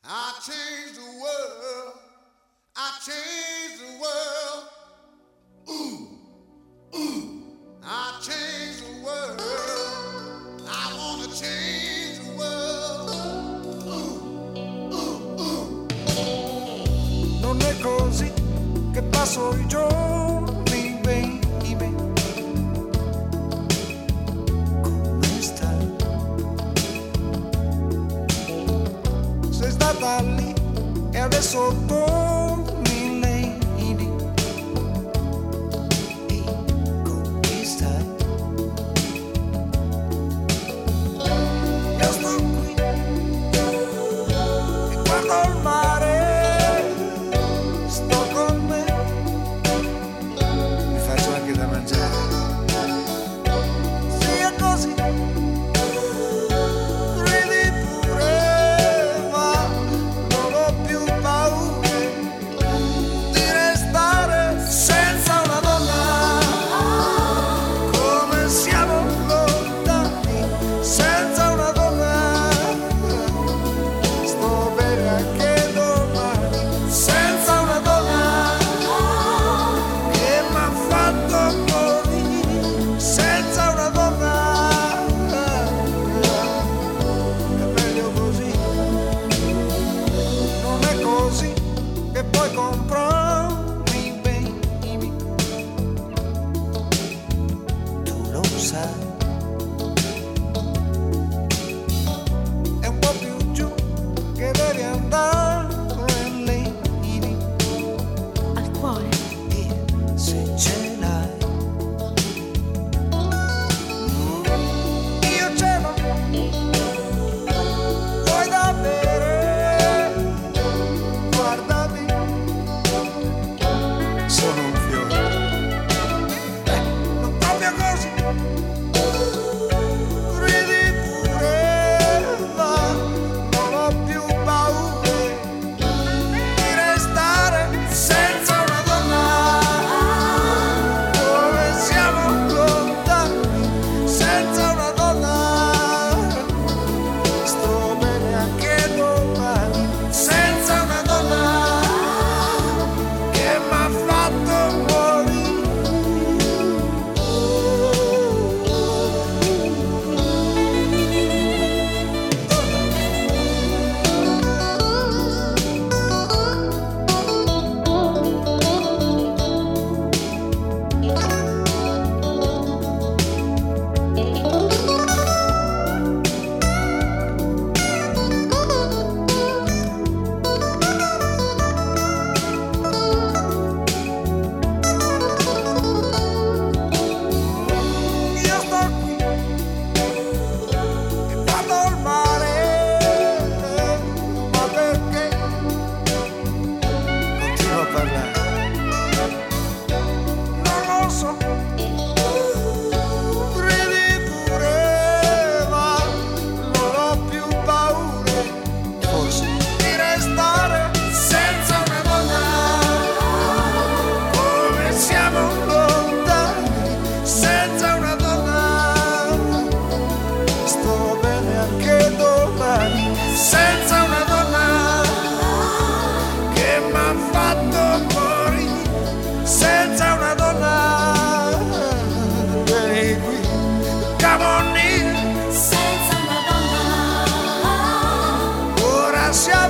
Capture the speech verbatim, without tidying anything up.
I changed the world. I changed the world. Ooh, ooh. I changed the world. I want to change the world. Ooh, ooh, ooh. Non è così che passo i giorni, baby. Come stai? Sei stata lì e adesso torni, lady. E come stai? Io sto qui e guardo il mare, sto con me, mi faccio anche da mangiare. Sia così, ridi pure, ma non ho più paura di restare senza una donna. Come siamo lontani senza una donna. Sto bene anche domani senza una donna che m'ha fatto morire senza una donna. È meglio così, non è così che puoi comprarmi, baby. Tu lo sai. È un po' più giù che devi andare, lady. Al cuore. E se ce l'hai, io ce l'ho. Vuoi da bere? Guardami, sono un fiore. Eh, non proprio così. Ridi pure, ma non ho più paura di restare senza una donna. Come siamo lontani senza una donna. Sto bene anche domani senza una donna che m'ha fatto morire. Io sto qui e guardo il mare, ma perché continuo a parlare? Non lo so. Ridi pure, ma non ho più paura, forse, di restare senza una donna. Come siamo lontani senza una donna. Sto bene anche domani senza una donna che m'ha fatto morire senza una donna. Vieni qui, come on in, Senza una donna. ora siamo